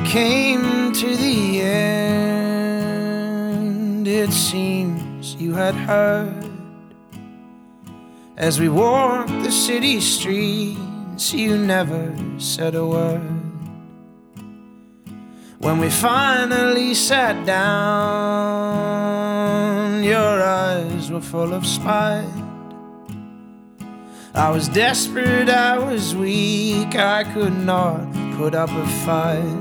came to the end, it seems you had heard. As we walked the city streets, you never said a word. When we finally sat down, your eyes were full of spite. I was desperate, I was weak, I could not put up a fight.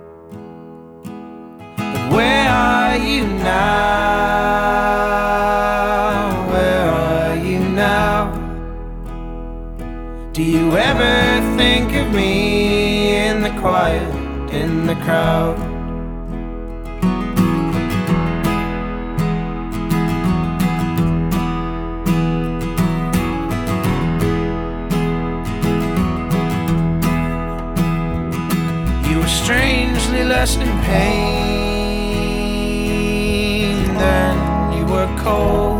But where are you now? Where are you now? Do you ever think of me in the quiet, in the crowd? You were strangely less in pain than you were cold,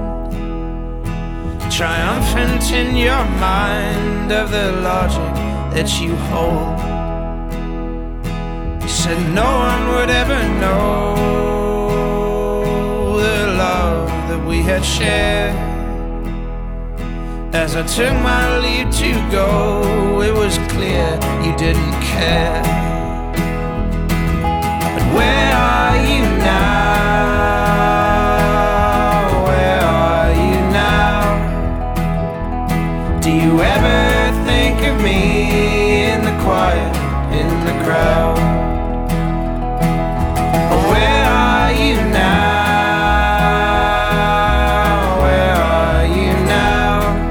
triumphant in your mind of the logic that you hold. You said no one would ever know the love that we had shared. As I took my leave to go, it was clear you didn't care. But where are you now? Where are you now? Do you ever think of me in the quiet, in the crowd? Where are you now? Where are you now?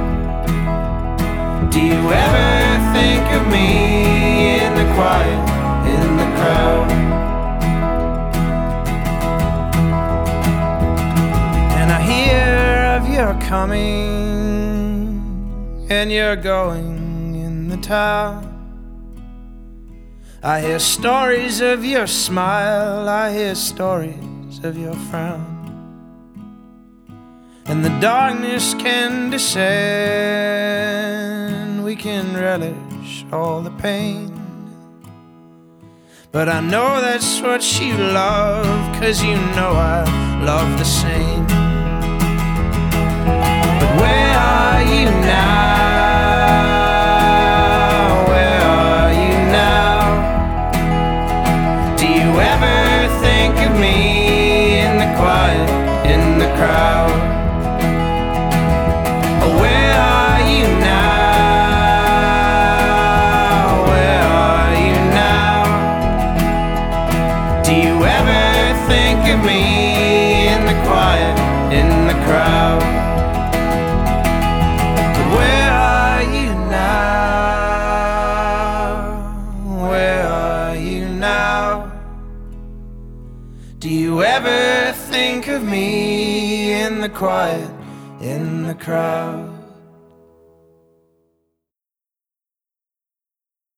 Do you ever think of me in the quiet, in the crowd? And I hear of your coming and you're going in the town. I hear stories of your smile, I hear stories of your frown. And the darkness can descend, we can relish all the pain. But I know that's what you love, 'cause you know I love the same. But where are you now? Where are you now? Do you ever think of me in the quiet, in the crowd? Where are you now? Where are you now? Do you ever think of me in the quiet, in the crowd? Where are you now? Where are you now? Do you ever think of me in the quiet, in the crowd?